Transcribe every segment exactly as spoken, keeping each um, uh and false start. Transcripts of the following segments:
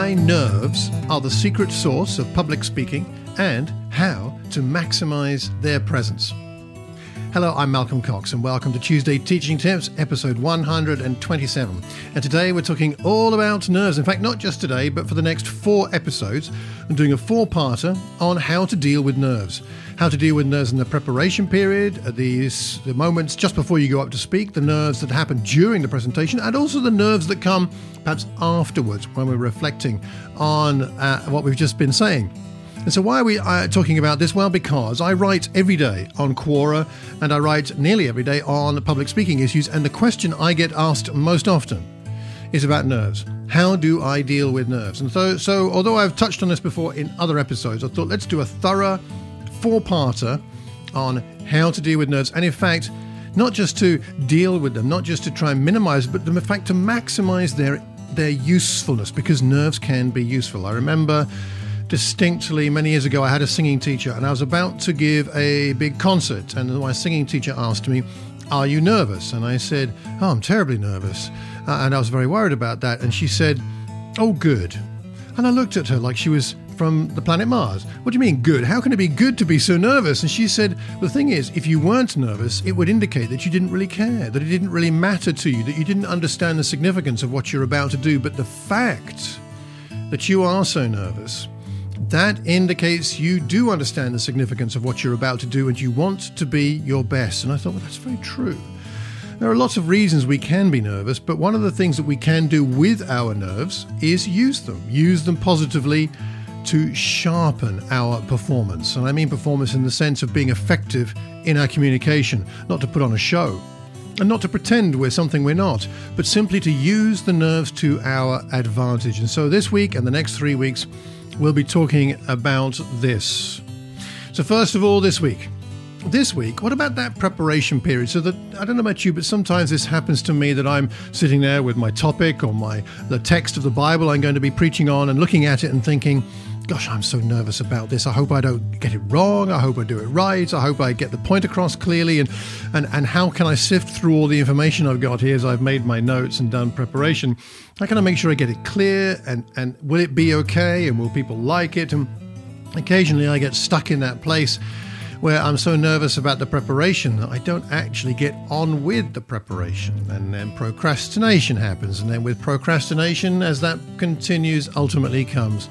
why nerves are the secret source of public speaking and how to maximize their presence. Hello, I'm Malcolm Cox and welcome to Tuesday Teaching Tips, episode one hundred twenty-seven. And today we're talking all about nerves. In fact, not just today, but for the next four episodes, I'm doing a four-parter on how to deal with nerves. How to deal with nerves in the preparation period, the, the moments just before you go up to speak, the nerves that happen during the presentation, and also the nerves that come perhaps afterwards when we're reflecting on uh, what we've just been saying. And so why are we uh, talking about this? Well, because I write every day on Quora and I write nearly every day on public speaking issues. And the question I get asked most often is about nerves. How do I deal with nerves? And so, so although I've touched on this before in other episodes, I thought let's do a thorough four-parter on how to deal with nerves. And in fact, not just to deal with them, not just to try and minimize, but in fact to maximize their, their usefulness, because nerves can be useful. I remember distinctly many years ago I had a singing teacher and I was about to give a big concert, and my singing teacher asked me, "Are you nervous?" And I said, "Oh, I'm terribly nervous." Uh, and I was very worried about that. And she said, "Oh, good." And I looked at her like she was from the planet Mars. "What do you mean good? How can it be good to be so nervous?" And she said, "The thing is, if you weren't nervous, it would indicate that you didn't really care, that it didn't really matter to you, that you didn't understand the significance of what you're about to do. But the fact that you are so nervous, that indicates you do understand the significance of what you're about to do and you want to be your best." And I thought, well, that's very true. There are lots of reasons we can be nervous, but one of the things that we can do with our nerves is use them. Use them positively to sharpen our performance. And I mean performance in the sense of being effective in our communication, not to put on a show, and not to pretend we're something we're not, but simply to use the nerves to our advantage. And so this week and the next three weeks, we'll be talking about this. So first of all, this week. This week, what about that preparation period? So that, I don't know about you, but sometimes this happens to me that I'm sitting there with my topic or my the text of the Bible I'm going to be preaching on and looking at it and thinking, gosh, I'm so nervous about this. I hope I don't get it wrong. I hope I do it right. I hope I get the point across clearly. And, and, and how can I sift through all the information I've got here as I've made my notes and done preparation? How can I make sure I get it clear? And, and will it be okay? And will people like it? And occasionally I get stuck in that place where I'm so nervous about the preparation that I don't actually get on with the preparation. And then procrastination happens. And then with procrastination, as that continues, ultimately comes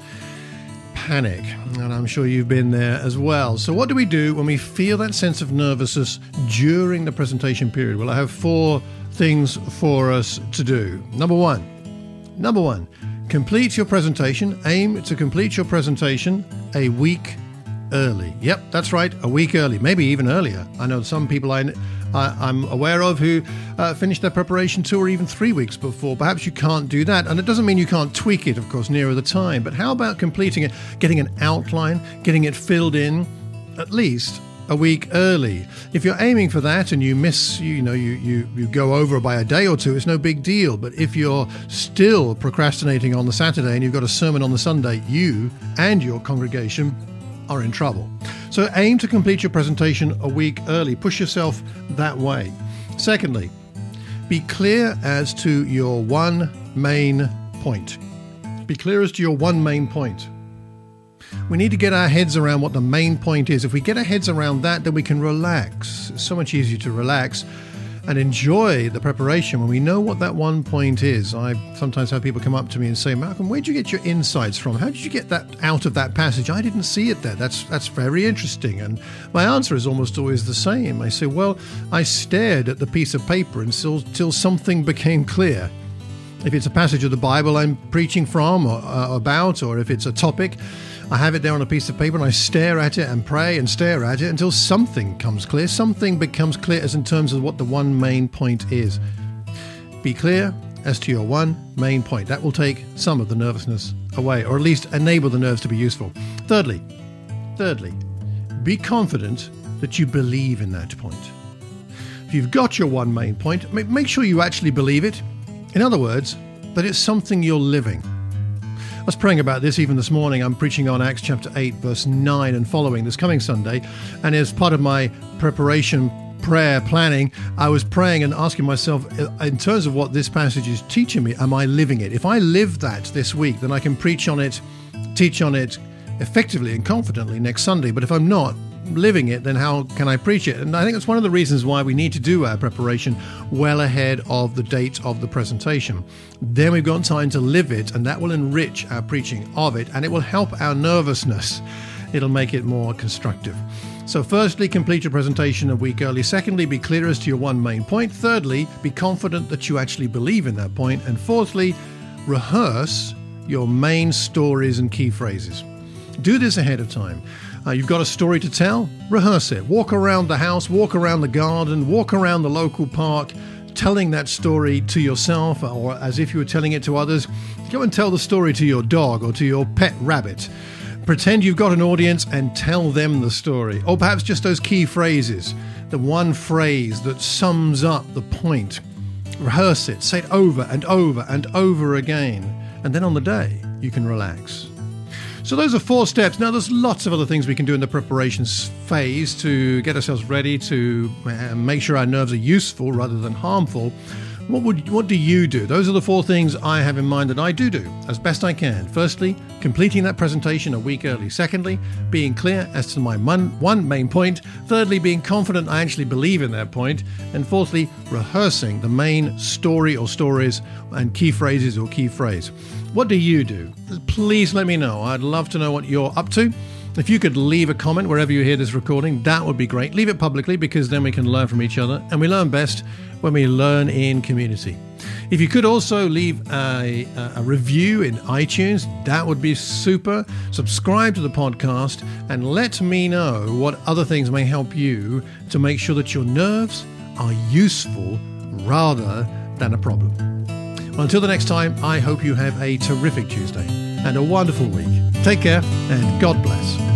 panic. And I'm sure you've been there as well. So what do we do when we feel that sense of nervousness during the presentation period? Well, I have four things for us to do. Number one, number one, complete your presentation. Aim to complete your presentation a week early. Yep, that's right, a week early, maybe even earlier. I know some people I, I, I'm aware of who uh, finish their preparation two or even three weeks before. Perhaps you can't do that, and it doesn't mean you can't tweak it, of course, nearer the time. But how about completing it, getting an outline, getting it filled in at least a week early? If you're aiming for that and you miss, you know, you, you, you go over by a day or two, it's no big deal. But if you're still procrastinating on the Saturday and you've got a sermon on the Sunday, you and your congregation are in trouble. So aim to complete your presentation a week early. Push yourself that way. Secondly, be clear as to your one main point. Be clear as to your one main point. We need to get our heads around what the main point is. If we get our heads around that, then we can relax. It's so much easier to relax and enjoy the preparation when we know what that one point is. I sometimes have people come up to me and say, "Malcolm, where did you get your insights from? How did you get that out of that passage? I didn't see it there. That's that's very interesting." And my answer is almost always the same. I say, well, I stared at the piece of paper until, until something became clear. If it's a passage of the Bible I'm preaching from or uh, about, or if it's a topic, I have it there on a piece of paper and I stare at it and pray and stare at it until something comes clear. Something becomes clear as in terms of what the one main point is. Be clear as to your one main point. That will take some of the nervousness away, or at least enable the nerves to be useful. Thirdly, thirdly, be confident that you believe in that point. If you've got your one main point, make sure you actually believe it. In other words, that it's something you're living. I was praying about this even this morning. I'm preaching on Acts chapter eight, verse nine and following this coming Sunday. And as part of my preparation prayer planning, I was praying and asking myself, in terms of what this passage is teaching me, am I living it? If I live that this week, then I can preach on it, teach on it effectively and confidently next Sunday. But if I'm not living it, then how can I preach it? And I think that's one of the reasons why we need to do our preparation well ahead of the date of the presentation. Then we've got time to live it, and that will enrich our preaching of it, and it will help our nervousness. It'll make it more constructive. So firstly, complete your presentation a week early. Secondly, be clear as to your one main point. Thirdly, be confident that you actually believe in that point. And fourthly, rehearse your main stories and key phrases. Do this ahead of time. Uh, you've got a story to tell? Rehearse it. Walk around the house, walk around the garden, walk around the local park, telling that story to yourself or as if you were telling it to others. Go and tell the story to your dog or to your pet rabbit. Pretend you've got an audience and tell them the story. Or perhaps just those key phrases, the one phrase that sums up the point. Rehearse it, say it over and over and over again. And then on the day, you can relax. So those are four steps. Now, there's lots of other things we can do in the preparations phase to get ourselves ready, to make sure our nerves are useful rather than harmful. What would what do you do? Those are the four things I have in mind that I do do as best I can. Firstly, completing that presentation a week early. Secondly, being clear as to my one, one main point. Thirdly, being confident I actually believe in that point. And fourthly, rehearsing the main story or stories and key phrases or key phrase. What do you do? Please let me know. I'd love to know what you're up to. If you could leave a comment wherever you hear this recording, that would be great. Leave it publicly because then we can learn from each other, and we learn best when we learn in community. If you could also leave a, a review in iTunes, that would be super. Subscribe to the podcast and let me know what other things may help you to make sure that your nerves are useful rather than a problem. Well, until the next time, I hope you have a terrific Tuesday and a wonderful week. Take care and God bless.